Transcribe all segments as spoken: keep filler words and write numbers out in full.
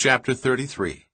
Chapter thirty-three.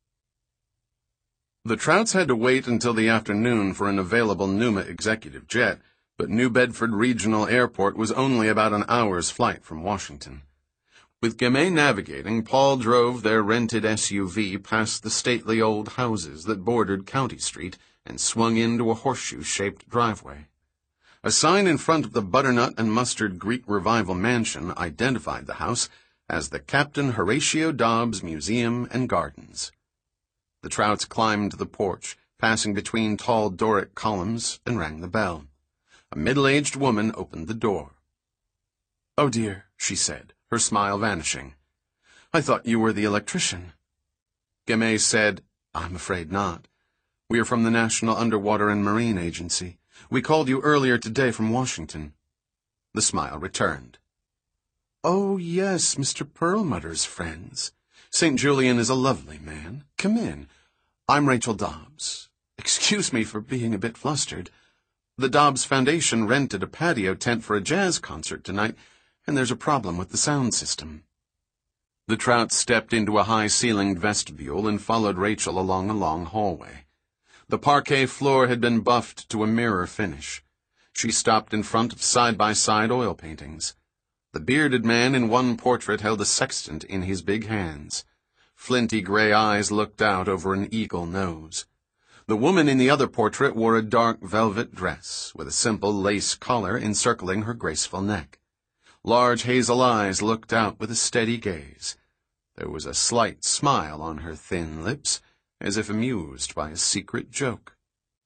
The Trouts had to wait until the afternoon for an available Numa executive jet, but New Bedford Regional Airport was only about an hour's flight from Washington. With Gemay navigating, Paul drove their rented S U V past the stately old houses that bordered County Street and swung into a horseshoe-shaped driveway. A sign in front of the Butternut and Mustard Greek Revival Mansion identified the house as the Captain Horatio Dobbs Museum and Gardens. The Trouts climbed the porch, passing between tall Doric columns, and rang the bell. A middle-aged woman opened the door. "Oh, dear," she said, her smile vanishing. "I thought you were the electrician." Gemay said, "I'm afraid not. We are from the National Underwater and Marine Agency. We called you earlier today from Washington." The smile returned. "Oh, yes, Mister Perlmutter's friends. Saint Julian is a lovely man. Come in. I'm Rachel Dobbs. Excuse me for being a bit flustered. The Dobbs Foundation rented a patio tent for a jazz concert tonight, and there's a problem with the sound system." The Trouts stepped into a high-ceilinged vestibule and followed Rachel along a long hallway. The parquet floor had been buffed to a mirror finish. She stopped in front of side-by-side oil paintings. The bearded man in one portrait held a sextant in his big hands. Flinty gray eyes looked out over an eagle nose. The woman in the other portrait wore a dark velvet dress, with a simple lace collar encircling her graceful neck. Large hazel eyes looked out with a steady gaze. There was a slight smile on her thin lips, as if amused by a secret joke.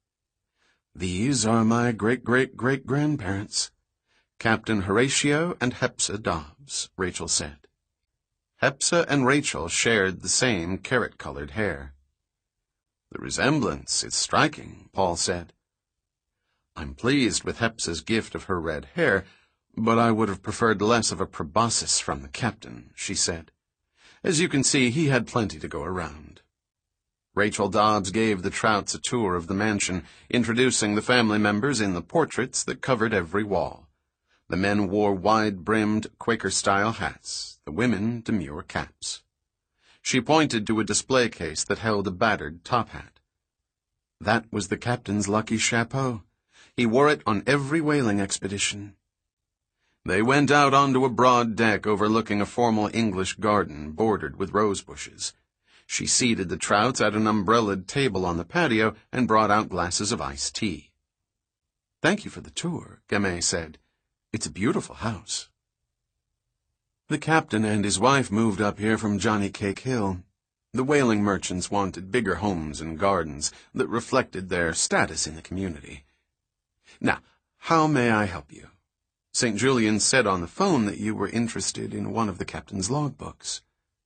"These are my great-great-great-grandparents, Captain Horatio and Hepzibah Dobbs," Rachel said. Hepzibah and Rachel shared the same carrot-colored hair. "The resemblance is striking," Paul said. "I'm pleased with Hepzibah's gift of her red hair, but I would have preferred less of a proboscis from the captain," she said. "As you can see, he had plenty to go around." Rachel Dobbs gave the Trouts a tour of the mansion, introducing the family members in the portraits that covered every wall. The men wore wide-brimmed, Quaker-style hats, the women demure caps. She pointed to a display case that held a battered top hat. That was the captain's lucky chapeau. He wore it on every whaling expedition. They went out onto a broad deck overlooking a formal English garden bordered with rose bushes. She seated the Trouts at an umbrellaed table on the patio and brought out glasses of iced tea. "Thank you for the tour," Gemay said. "It's a beautiful house." "The captain and his wife moved up here from Johnny Cake Hill. The whaling merchants wanted bigger homes and gardens that reflected their status in the community. Now, how may I help you? Saint Julian said on the phone that you were interested in one of the captain's logbooks."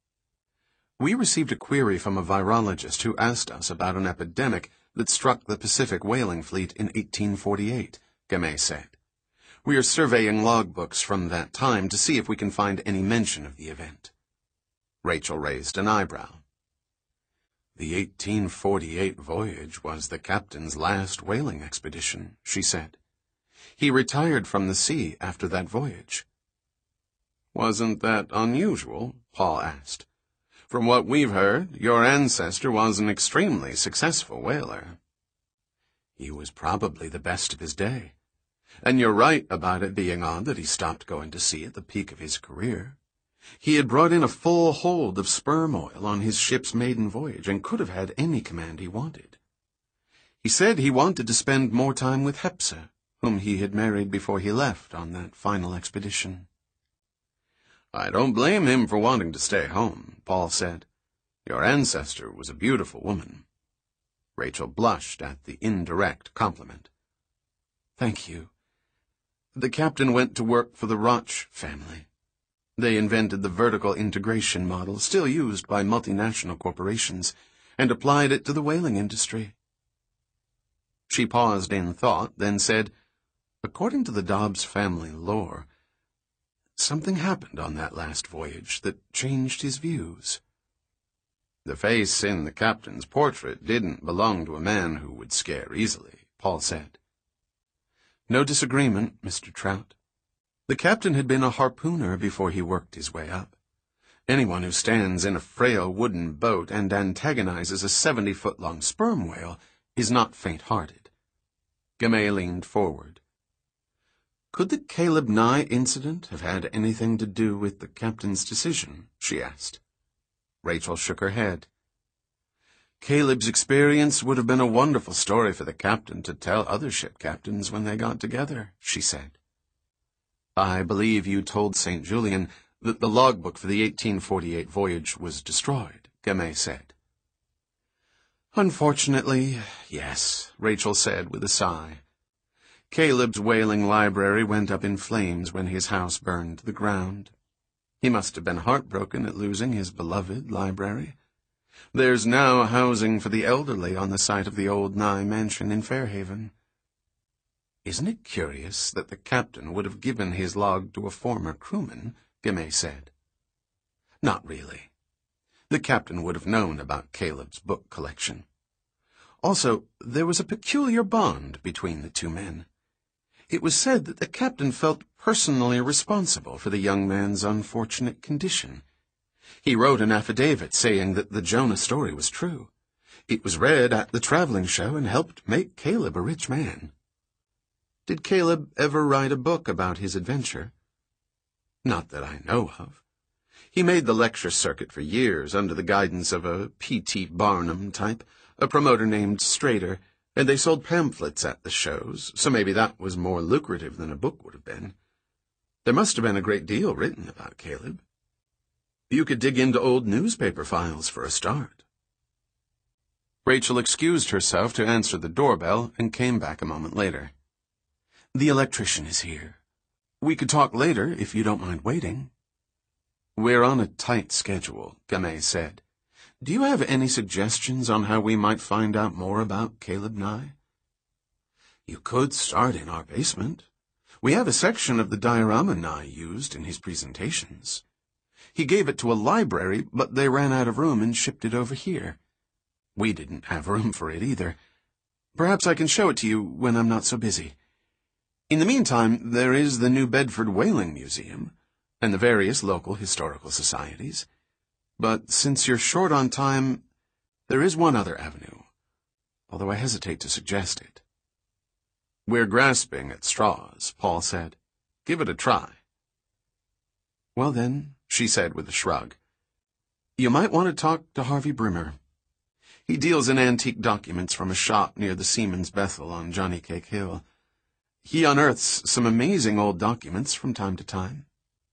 "We received a query from a virologist who asked us about an epidemic that struck the Pacific whaling fleet in eighteen forty-eight, Gemay said. "We are surveying logbooks from that time to see if we can find any mention of the event." Rachel raised an eyebrow. "The eighteen forty-eight voyage was the captain's last whaling expedition," she said. "He retired from the sea after that voyage." "Wasn't that unusual?" Paul asked. "From what we've heard, your ancestor was an extremely successful whaler." "He was probably the best of his day. And you're right about it being odd that he stopped going to sea at the peak of his career. He had brought in a full hold of sperm oil on his ship's maiden voyage and could have had any command he wanted. He said he wanted to spend more time with Hepzibah, whom he had married before he left on that final expedition." "I don't blame him for wanting to stay home," Paul said. "Your ancestor was a beautiful woman." Rachel blushed at the indirect compliment. "Thank you. The captain went to work for the Roch family. They invented the vertical integration model still used by multinational corporations and applied it to the whaling industry." She paused in thought, then said, "According to the Dobbs family lore, something happened on that last voyage that changed his views." "The face in the captain's portrait didn't belong to a man who would scare easily," Paul said. "No disagreement, Mister Trout. The captain had been a harpooner before he worked his way up. Anyone who stands in a frail wooden boat and antagonizes a seventy-foot-long sperm whale is not faint-hearted. Gamay leaned forward. Could the Caleb Nye incident have had anything to do with the captain's decision? She asked. Rachel shook her head. Caleb's experience would have been a wonderful story for the captain to tell other ship captains when they got together, she said. I believe you told Saint Julian that the logbook for the eighteen forty-eight voyage was destroyed, Gamay said. Unfortunately, yes, Rachel said with a sigh. Caleb's whaling library went up in flames when his house burned to the ground. He must have been heartbroken at losing his beloved library. There's now housing for the elderly on the site of the old Nye mansion in Fairhaven. Isn't it curious that the captain would have given his log to a former crewman? Gamay said. Not really. The captain would have known about Caleb's book collection. Also, there was a peculiar bond between the two men. It was said that the captain felt personally responsible for the young man's unfortunate condition. He wrote an affidavit saying that the Jonah story was true. It was read at the traveling show and helped make Caleb a rich man. Did Caleb ever write a book about his adventure? Not that I know of. He made the lecture circuit for years under the guidance of a P T Barnum type, a promoter named Strader, and they sold pamphlets at the shows, so maybe that was more lucrative than a book would have been. There must have been a great deal written about Caleb. You could dig into old newspaper files for a start. Rachel excused herself to answer the doorbell and came back a moment later. The electrician is here. We could talk later if you don't mind waiting. We're on a tight schedule, Gamay said. Do you have any suggestions on how we might find out more about Caleb Nye? You could start in our basement. We have a section of the diorama Nye used in his presentations. He gave it to a library, but they ran out of room and shipped it over here. We didn't have room for it either. Perhaps I can show it to you when I'm not so busy. In the meantime, there is the New Bedford Whaling Museum and the various local historical societies. But since you're short on time, there is one other avenue, although I hesitate to suggest it. We're grasping at straws, Paul said. Give it a try. Well then, she said with a shrug, you might want to talk to Harvey Brimmer. He deals in antique documents from a shop near the Seaman's Bethel on Johnny Cake Hill. He unearths some amazing old documents from time to time.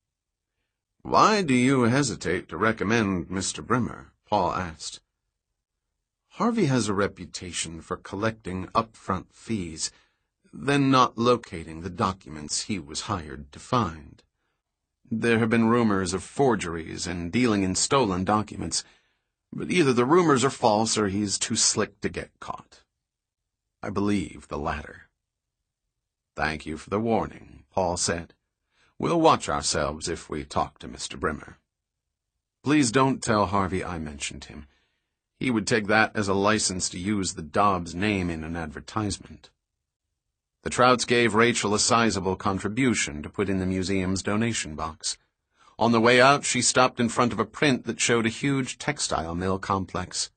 Why do you hesitate to recommend Mister Brimmer? Paul asked. Harvey has a reputation for collecting upfront fees, then not locating the documents he was hired to find. There have been rumors of forgeries and dealing in stolen documents, but either the rumors are false or he's too slick to get caught. I believe the latter. Thank you for the warning, Paul said. We'll watch ourselves if we talk to Mister Brimmer. Please don't tell Harvey I mentioned him. He would take that as a license to use the Dobbs name in an advertisement. The Trouts gave Rachel a sizable contribution to put in the museum's donation box. On the way out, she stopped in front of a print that showed a huge textile mill complex.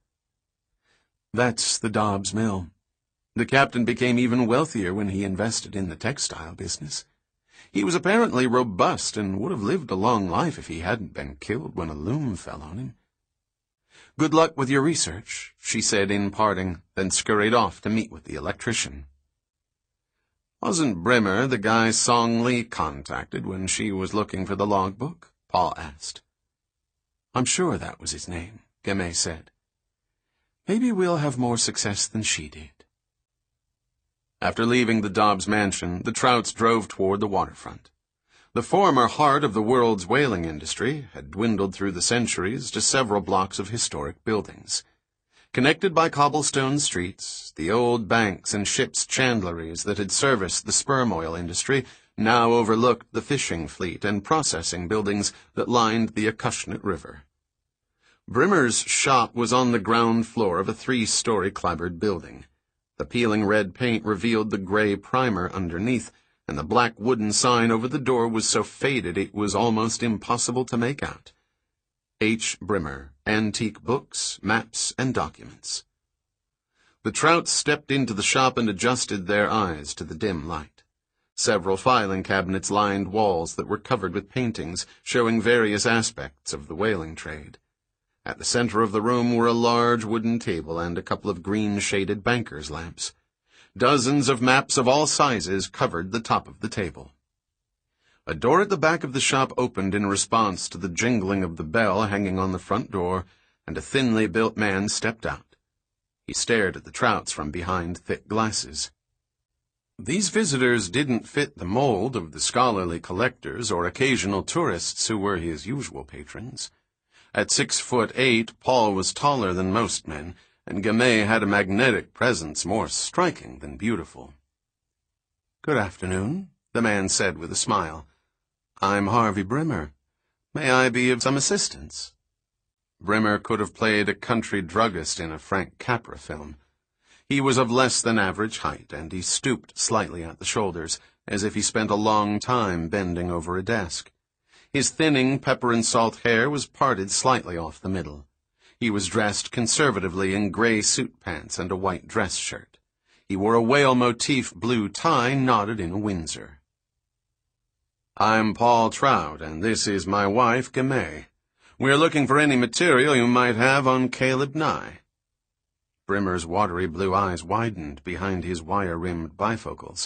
That's the Dobbs Mill. The captain became even wealthier when he invested in the textile business. He was apparently robust and would have lived a long life if he hadn't been killed when a loom fell on him. Good luck with your research, she said in parting, then scurried off to meet with the electrician. Wasn't Brimmer the guy Song Lee contacted when she was looking for the logbook? Paul asked. I'm sure that was his name, Gamay said. Maybe we'll have more success than she did. After leaving the Dobbs mansion, the Trouts drove toward the waterfront. The former heart of the world's whaling industry had dwindled through the centuries to several blocks of historic buildings. Connected by cobblestone streets, the old banks and ships' chandleries that had serviced the sperm oil industry now overlooked the fishing fleet and processing buildings that lined the Acushnet River. Brimmer's shop was on the ground floor of a three-story clapboard building. The peeling red paint revealed the gray primer underneath, and the black wooden sign over the door was so faded it was almost impossible to make out. H. Brimmer, Antique Books, Maps, and Documents. The Trouts stepped into the shop and adjusted their eyes to the dim light. Several filing cabinets lined walls that were covered with paintings showing various aspects of the whaling trade. At the center of the room were a large wooden table and a couple of green-shaded banker's lamps. Dozens of maps of all sizes covered the top of the table. A door at the back of the shop opened in response to the jingling of the bell hanging on the front door, and a thinly built man stepped out. He stared at the Trouts from behind thick glasses. These visitors didn't fit the mold of the scholarly collectors or occasional tourists who were his usual patrons. At six foot eight, Paul was taller than most men, and Gamay had a magnetic presence more striking than beautiful. "Good afternoon," the man said with a smile. "I'm Harvey Brimmer. May I be of some assistance?" Brimmer could have played a country druggist in a Frank Capra film. He was of less than average height, and he stooped slightly at the shoulders, as if he spent a long time bending over a desk. His thinning pepper-and-salt hair was parted slightly off the middle. He was dressed conservatively in gray suit pants and a white dress shirt. He wore a whale-motif blue tie knotted in a Windsor. "I'm Paul Trout, and this is my wife, Gamay. We're looking for any material you might have on Caleb Nye." Brimmer's watery blue eyes widened behind his wire-rimmed bifocals.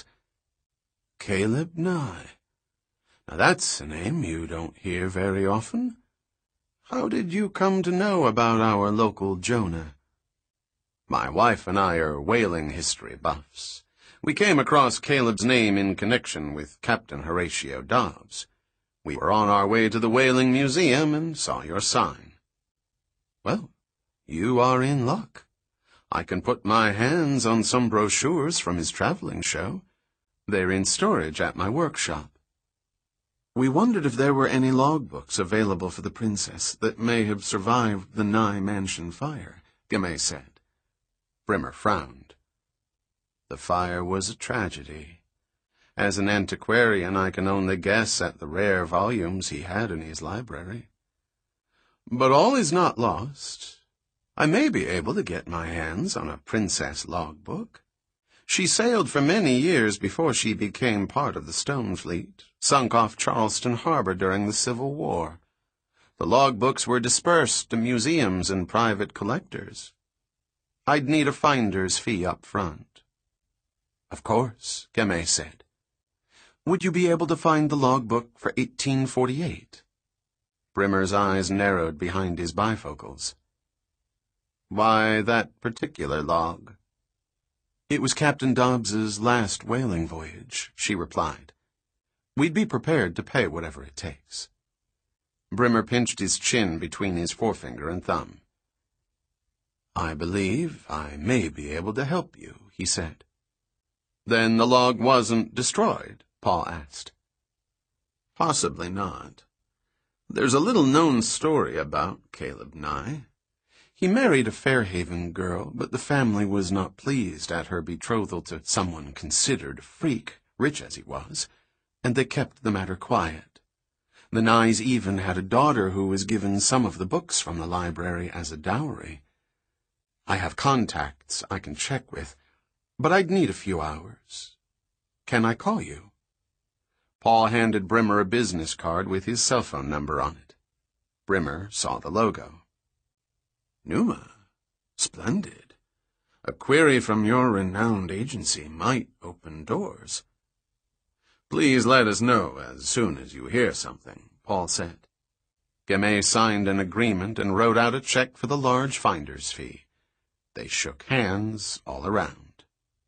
"Caleb Nye. Now that's a name you don't hear very often. How did you come to know about our local Jonah?" "My wife and I are whaling history buffs. We came across Caleb's name in connection with Captain Horatio Dobbs. We were on our way to the Whaling Museum and saw your sign." "Well, you are in luck. I can put my hands on some brochures from his traveling show. They're in storage at my workshop." "We wondered if there were any logbooks available for the princess that may have survived the Nye Mansion fire," Gamay said. Brimmer frowned. "The fire was a tragedy. As an antiquarian, I can only guess at the rare volumes he had in his library. But all is not lost. I may be able to get my hands on a princess logbook. She sailed for many years before she became part of the Stone Fleet, sunk off Charleston Harbor during the Civil War. The logbooks were dispersed to museums and private collectors. I'd need a finder's fee up front." "Of course," Gamay said. "Would you be able to find the logbook for eighteen forty-eight? Brimmer's eyes narrowed behind his bifocals. "Why that particular log?" "It was Captain Dobbs's last whaling voyage," she replied. "We'd be prepared to pay whatever it takes." Brimmer pinched his chin between his forefinger and thumb. "I believe I may be able to help you," he said. "Then the log wasn't destroyed?" Paul asked. "Possibly not. There's a little-known story about Caleb Nye. He married a Fairhaven girl, but the family was not pleased at her betrothal to someone considered a freak, rich as he was, and they kept the matter quiet. The Nyes even had a daughter who was given some of the books from the library as a dowry. I have contacts I can check with, but I'd need a few hours. Can I call you?" Paul handed Brimmer a business card with his cell phone number on it. Brimmer saw the logo. "Numa. Splendid. A query from your renowned agency might open doors." "Please let us know as soon as you hear something," Paul said. Gamay signed an agreement and wrote out a check for the large finder's fee. They shook hands all around.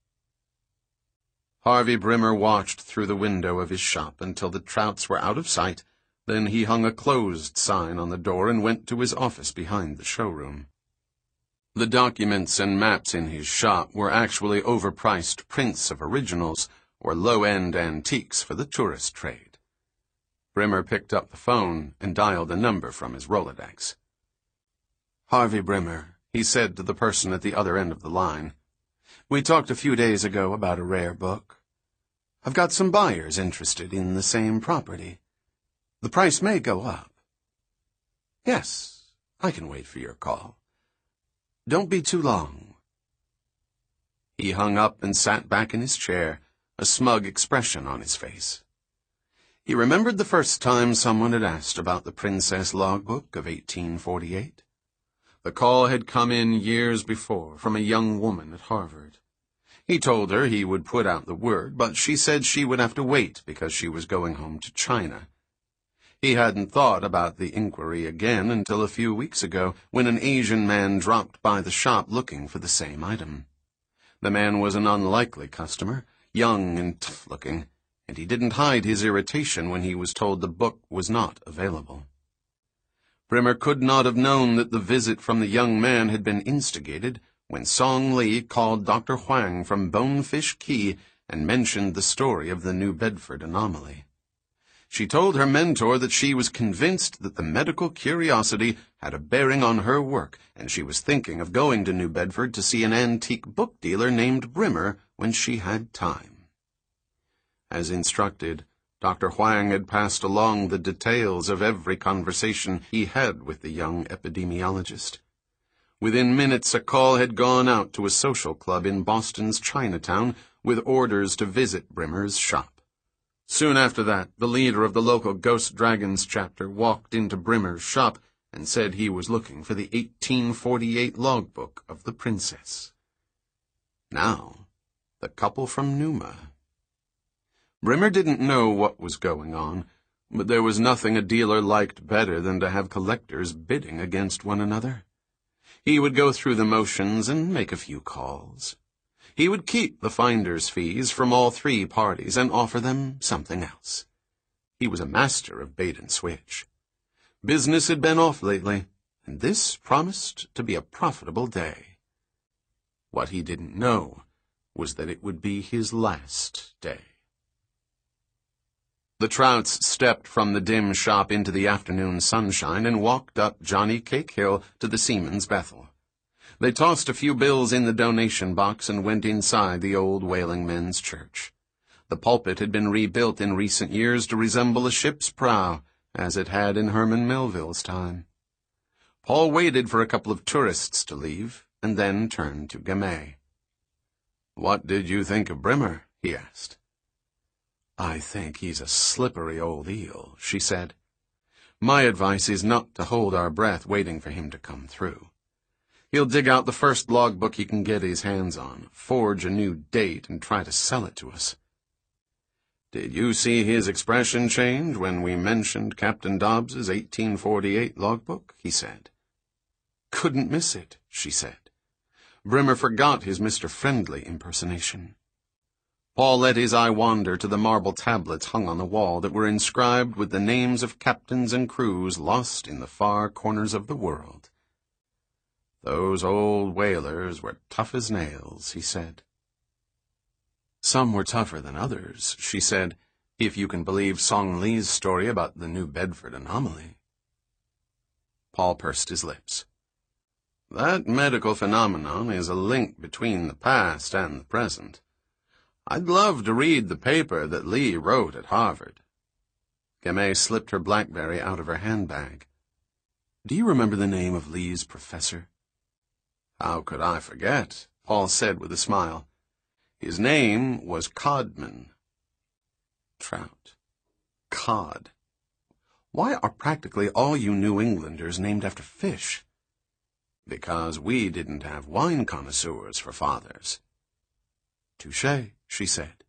Harvey Brimmer watched through the window of his shop until the Trouts were out of sight. Then he hung a closed sign on the door and went to his office behind the showroom. The documents and maps in his shop were actually overpriced prints of originals or low-end antiques for the tourist trade. Brimmer picked up the phone and dialed a number from his Rolodex. "Harvey Brimmer," he said to the person at the other end of the line. "We talked a few days ago about a rare book. I've got some buyers interested in the same property. The price may go up." "Yes, I can wait for your call. Don't be too long." He hung up and sat back in his chair, a smug expression on his face. He remembered the first time someone had asked about the Princess Logbook of eighteen forty-eight. The call had come in years before from a young woman at Harvard. He told her he would put out the word, but she said she would have to wait because she was going home to China. He hadn't thought about the inquiry again until a few weeks ago, when an Asian man dropped by the shop looking for the same item. The man was an unlikely customer, young and tough-looking, and he didn't hide his irritation when he was told the book was not available. Brimmer could not have known that the visit from the young man had been instigated when Song Li called Doctor Huang from Bonefish Key and mentioned the story of the New Bedford anomaly. She told her mentor that she was convinced that the medical curiosity had a bearing on her work, and she was thinking of going to New Bedford to see an antique book dealer named Brimmer when she had time. As instructed, Doctor Huang had passed along the details of every conversation he had with the young epidemiologist. Within minutes, a call had gone out to a social club in Boston's Chinatown with orders to visit Brimmer's shop. Soon after that, the leader of the local Ghost Dragons chapter walked into Brimmer's shop and said he was looking for the eighteen forty-eight logbook of the princess. Now, the couple from Numa. Brimmer didn't know what was going on, but there was nothing a dealer liked better than to have collectors bidding against one another. He would go through the motions and make a few calls. He would keep the finder's fees from all three parties and offer them something else. He was a master of bait and switch. Business had been off lately, and this promised to be a profitable day. What he didn't know was that it would be his last day. The Trouts stepped from the dim shop into the afternoon sunshine and walked up Johnny Cake Hill to the Seaman's Bethel. They tossed a few bills in the donation box and went inside the old Wailing Men's Church. The pulpit had been rebuilt in recent years to resemble a ship's prow, as it had in Herman Melville's time. Paul waited for a couple of tourists to leave, and then turned to Gamay. "What did you think of Brimmer?" he asked. "I think he's a slippery old eel," she said. "My advice is not to hold our breath waiting for him to come through. He'll dig out the first logbook he can get his hands on, forge a new date, and try to sell it to us." "Did you see his expression change when we mentioned Captain Dobbs's eighteen forty-eight logbook?" he said. "Couldn't miss it," she said. Brimmer forgot his Mister Friendly impersonation. Paul let his eye wander to the marble tablets hung on the wall that were inscribed with the names of captains and crews lost in the far corners of the world. "Those old whalers were tough as nails," he said. "Some were tougher than others," she said, "if you can believe Song Li's story about the New Bedford anomaly." Paul pursed his lips. "That medical phenomenon is a link between the past and the present. I'd love to read the paper that Li wrote at Harvard." Gamay slipped her BlackBerry out of her handbag. "Do you remember the name of Li's professor?" "How could I forget?" Paul said with a smile. "His name was Codman." Trout. Cod. Why are practically all you New Englanders named after fish? "Because we didn't have wine connoisseurs for fathers." "Touché," she said.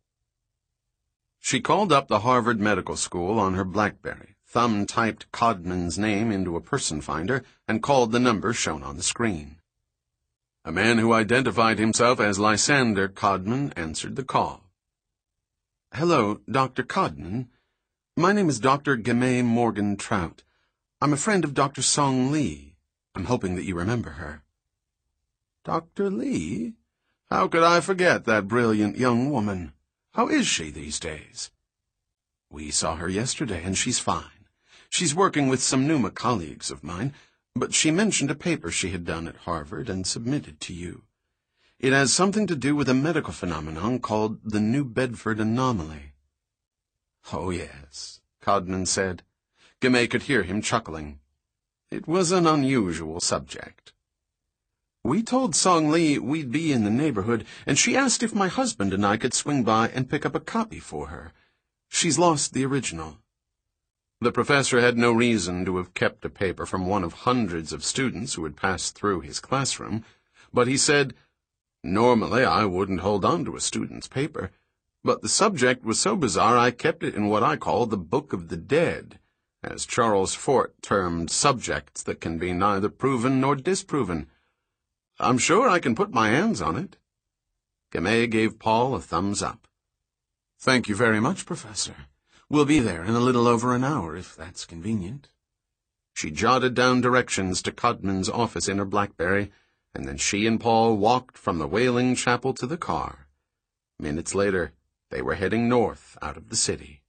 She called up the Harvard Medical School on her BlackBerry, thumb-typed Codman's name into a person finder, and called the number shown on the screen. A man who identified himself as Lysander Codman answered the call. "Hello, Doctor Codman. My name is Doctor Gamay Morgan Trout. I'm a friend of Doctor Song Li. I'm hoping that you remember her." "Doctor Li? How could I forget that brilliant young woman? How is she these days?" "We saw her yesterday, and she's fine. She's working with some Numa colleagues of mine, but she mentioned a paper she had done at Harvard and submitted to you. It has something to do with a medical phenomenon called the New Bedford anomaly." "Oh, yes," Codman said. Gamay could hear him chuckling. It was an unusual subject. We told Song Li we'd be in the neighborhood, and she asked if my husband and I could swing by and pick up a copy for her. She's lost the original. The professor had no reason to have kept a paper from one of hundreds of students who had passed through his classroom, but he said, "Normally I wouldn't hold on to a student's paper, but the subject was so bizarre I kept it in what I call the Book of the Dead, as Charles Fort termed subjects that can be neither proven nor disproven. I'm sure I can put my hands on it." Gamay gave Paul a thumbs up. "Thank you very much, Professor. We'll be there in a little over an hour, if that's convenient." She jotted down directions to Codman's office in her BlackBerry, and then she and Paul walked from the Wailing Chapel to the car. Minutes later, they were heading north out of the city.